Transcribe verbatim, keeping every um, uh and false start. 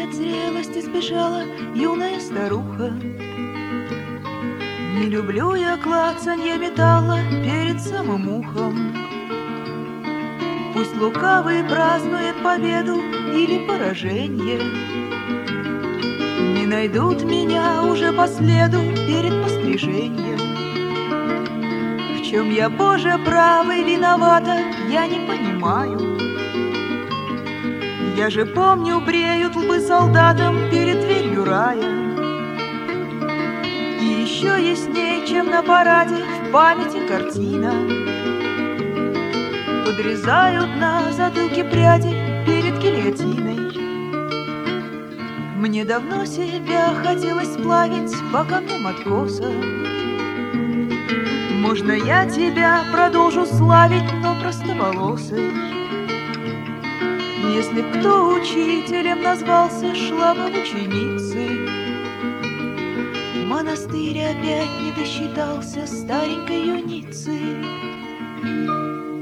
от зрелости сбежала юная старуха. Не люблю я клацанье металла перед самым ухом. Пусть лукавый празднует победу или поражение, не найдут меня уже по следу перед пострижением. В чем я, Боже, правый виновата, я не понимаю. Я же помню, бреют лбы солдатам перед дверью рая. И еще ясней, чем на параде, в памяти картина. Подрезают на затылке пряди перед гильотиной. Мне давно себя хотелось сплавить по камням откоса. Можно я тебя продолжу славить, но простоволосой. Если б кто учителем назвался, шла бы в ученицы. Монастырь опять не досчитался старенькой юницы.